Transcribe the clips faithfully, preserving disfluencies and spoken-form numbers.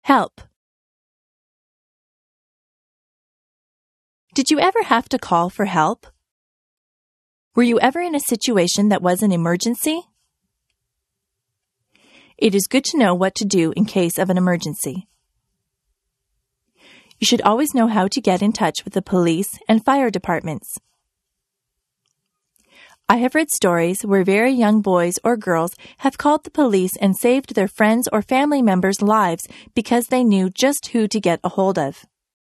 Help. Did you ever have to call for help? Were you ever in a situation that was an emergency? It is good to know what to do in case of an emergency. You should always know how to get in touch with the police and fire departments. I have read stories where very young boys or girls have called the police and saved their friends' or family members' lives because they knew just who to get a hold of.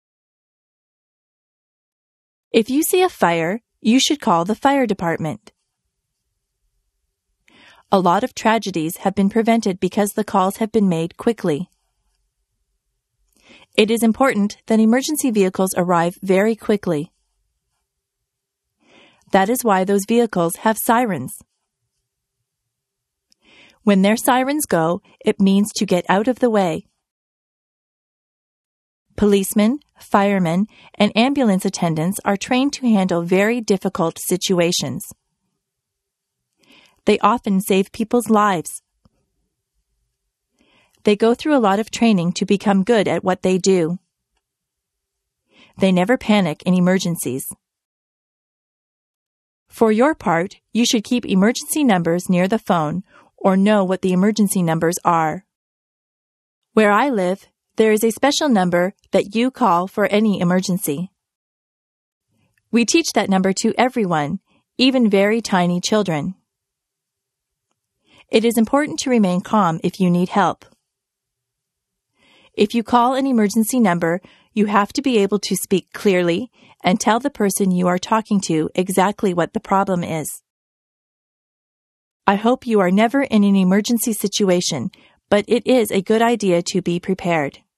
If you see a fire, you should call the fire department. A lot of tragedies have been prevented because the calls have been made quickly. It is important that emergency vehicles arrive very quickly. That is why those vehicles have sirens. When their sirens go, it means to get out of the way. Policemen, firemen, and ambulance attendants are trained to handle very difficult situations. They often save people's lives. They go through a lot of training to become good at what they do. They never panic in emergencies. For your part, you should keep emergency numbers near the phone or know what the emergency numbers are. Where I live, there is a special number that you call for any emergency. We teach that number to everyone, even very tiny children. It is important to remain calm if you need help. If you call an emergency number, you have to be able to speak clearly and tell the person you are talking to exactly what the problem is. I hope you are never in an emergency situation, but it is a good idea to be prepared.